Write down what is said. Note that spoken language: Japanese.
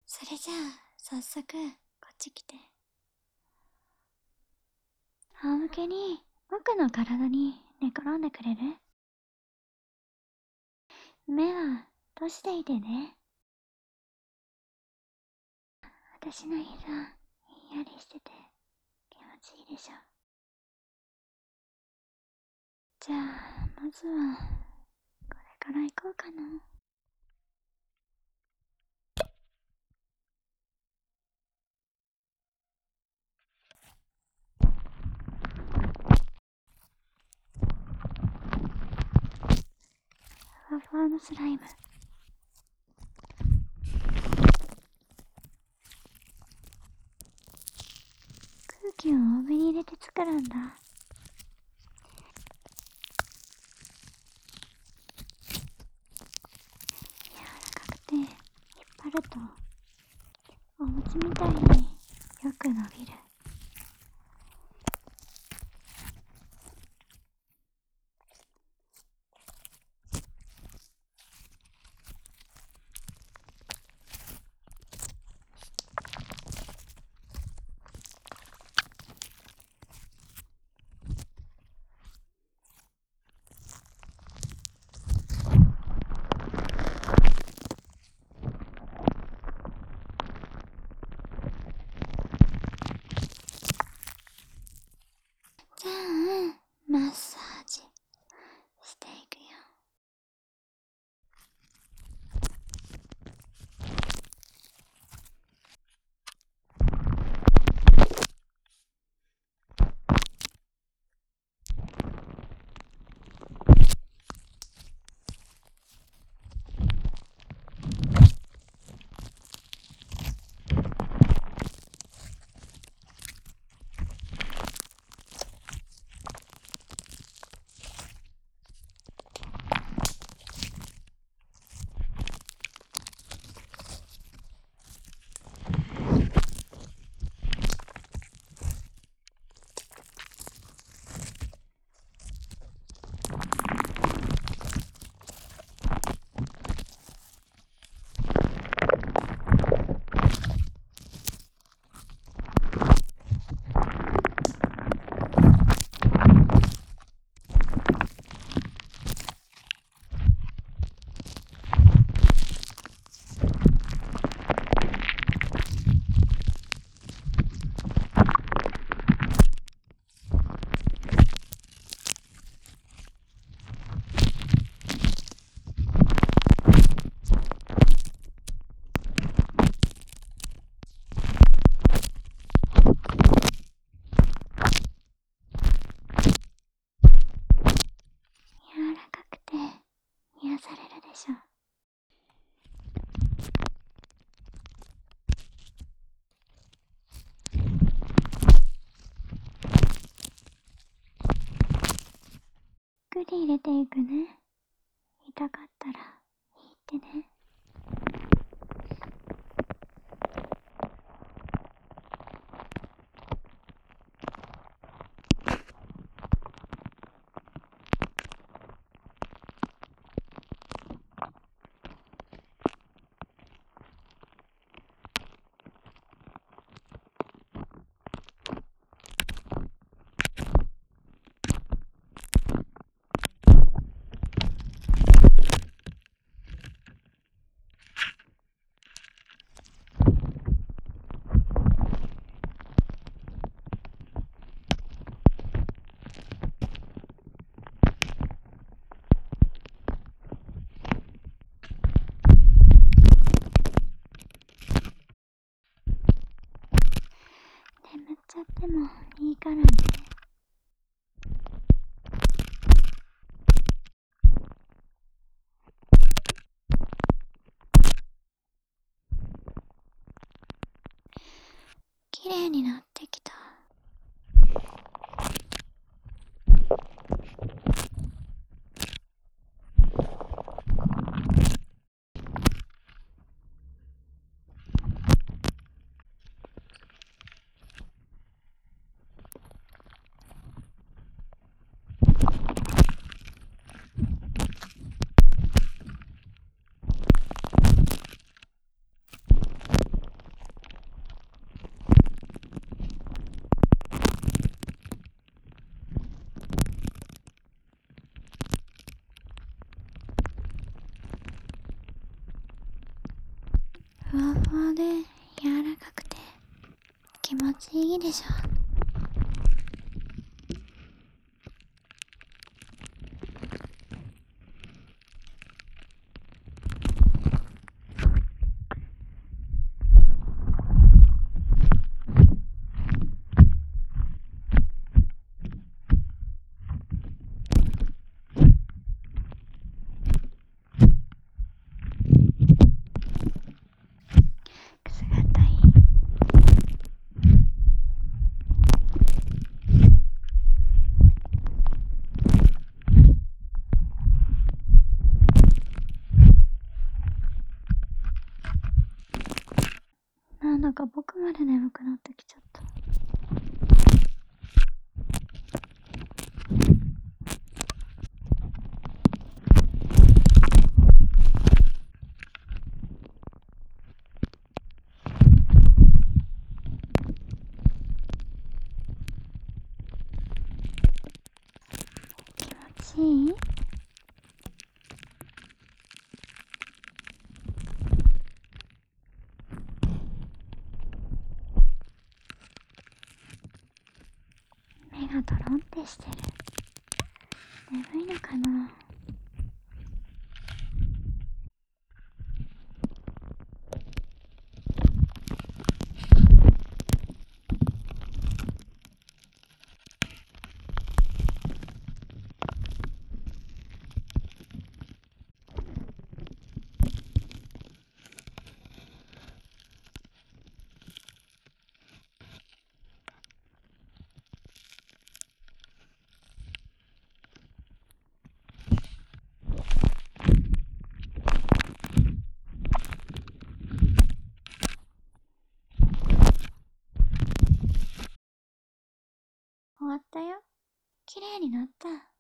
それじゃあ早速こっち来て。仰向けに僕の体に寝転んでくれる？目は閉じていてね。私の膝ひんやりしてて気持ちいいでしょ。じゃあまずはこれから行こうかな。ふわふわのスライム、空気を多めに入れて作るんだ。柔らかくて引っ張るとお餅みたいによく伸びる。じゃあマッサージしていくよ。柔らかくて癒されるでしょ。ゆっくり入れていくね。痛かったら言ってね。眠っちゃってもいいからね。綺麗になってきた。 ふわふわで柔らかくて気持ちいいでしょ。くすがったい。なんだか僕まで眠くなってきちゃった。気持ちいい？目がトロンってしてる。眠いのかな。終わったよ。綺麗になった。